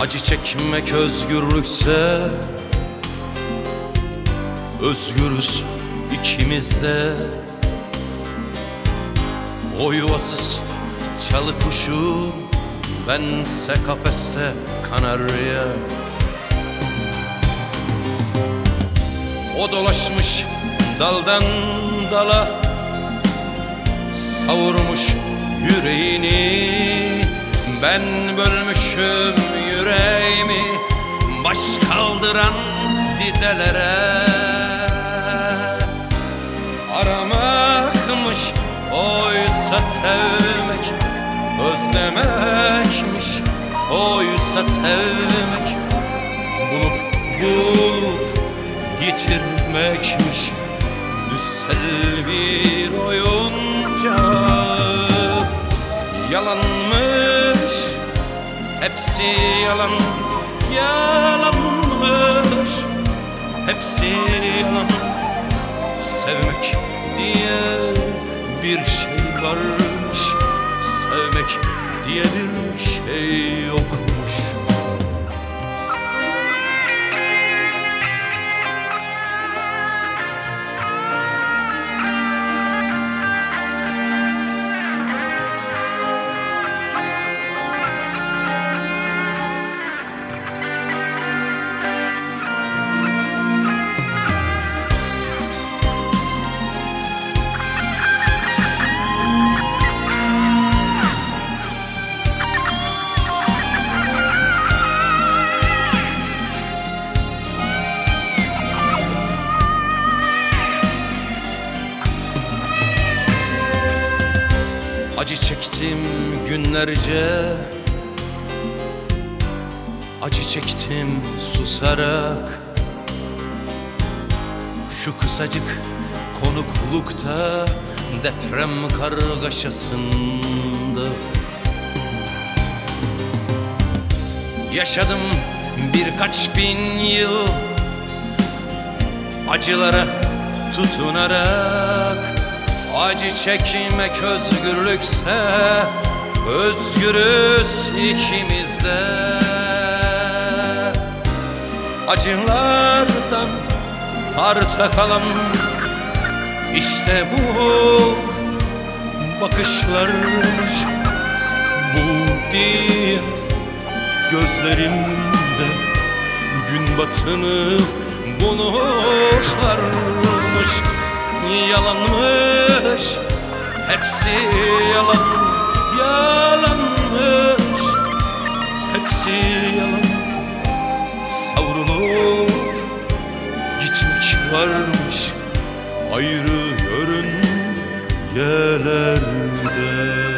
Acı çekmek özgürlükse, özgürüz ikimiz de. O yuvasız çalı kuşu, bense kafeste kanarya. O dolaşmış daldan dala, savurmuş yüreğini. Ben bölmüşüm yüreğimi baş kaldıran dizelere. Aramakmış oysa sevmek, özlemekmiş oysa sevmek. Bulup yitirmekmiş düssel bir oyuncak. Yalanmış, hepsi yalan, yalanmış, hepsi yalan. Sevmek diye bir şey varmış, sevmek diye bir şey yokmuş. Acı çektim günlerce, acı çektim susarak. Şu kısacık konuklukta, deprem kargaşasında yaşadım birkaç bin yıl, acılara tutunarak. Acı çekmek özgürlükse, özgürüz ikimiz de. Acılardan arta kalan işte bu bakışlarmış. Bu diye gözlerimde gün batını bulurlarmış. Yalanmış, hepsi yalan, yalanmış, hepsi yalan. Savrulup gitmek varmış ayrı yörün yerlerde.